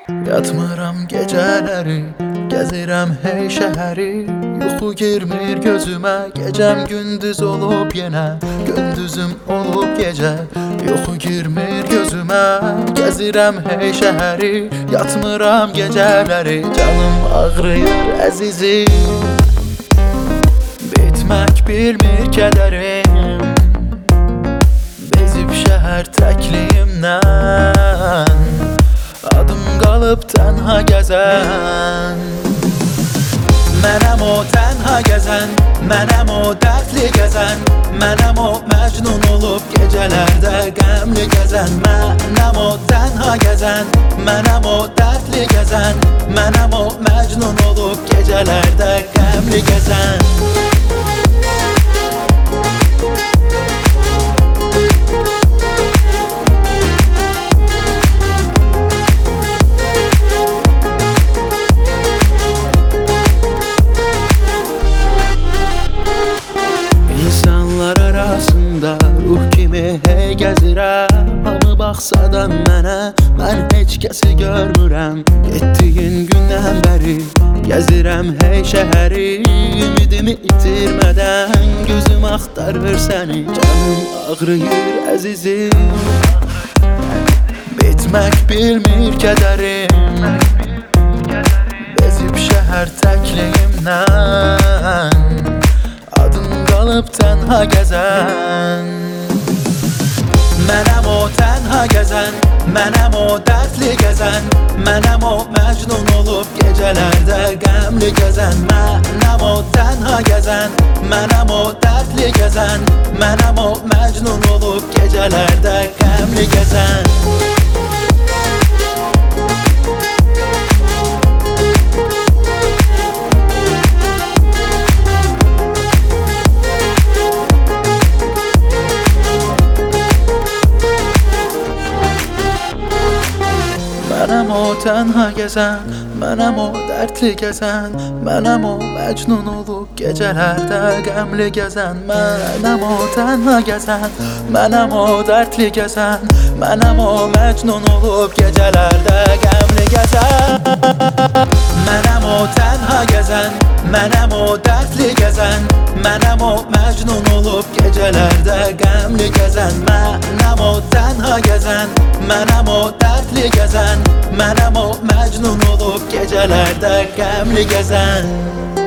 Yatmıram geceleri, gezirəm hey şəhəri. Yuxu girmir gözümə, gecəm gündüz olub yenə, gündüzüm olub gecə. Yuxu girmir gözümə, gezirəm hey şəhəri. Yatmıram geceleri, canım ağrıyır əzizim. Bitmək bilmir kədərim, bezib şəhər təkliyimdən. Adım qalıb tənha gəzən. Mənəm o tənha gəzən, mənəm o dərdli gəzən, mənəm o məcnun olub gecələrdə qəmli gəzən. Mənəm o tənha gəzən, mənəm o dərdli gəzən, mənəm o məcnun olub gecələrdə qəmli gəzən. Arasında ruh kimi hey gəzirəm. Hamı baxsa da mənə, mən heç kəsi görmürəm. Getdiyin gündən bəri gəzirəm hey şəhəri. Ümidimi itirmədən gözüm axtarır səni. Canım ağrıyır əzizim, bitmək bilmir kədərim. Bezib şəhər təkliyimdən, adım qalıb tənha gəzən. Mənəm o tənha gəzən, mənəm o dərdli gəzən, mənəm o məcnun olub gecələrdə qəmli gəzən. Mənəm o tənha gəzən, mənəm o dərdli gəzən, mənəm o məcnun olub gecələrdə qəmli gəzən. Mənəm o tənha gəzən, mənəm o dərdli gəzən, mənəm o məcnun olub gecələrdə qəmli gəzən. Mənəm o tənha gəzən, mənəm o dərdli gəzən, mənəm o məcnun olub gecələrdə qəmli gəzən. Mənəm o tənha gəzən, mənəm o dərdli gəzən, mənəm o məcnun olub gecələrdə qəmli gəzən. Mənəm o tənha gəzən, mənəm o dərdli gəzən, mənəm o məcnun olub gecələrdə qəmli gəzən.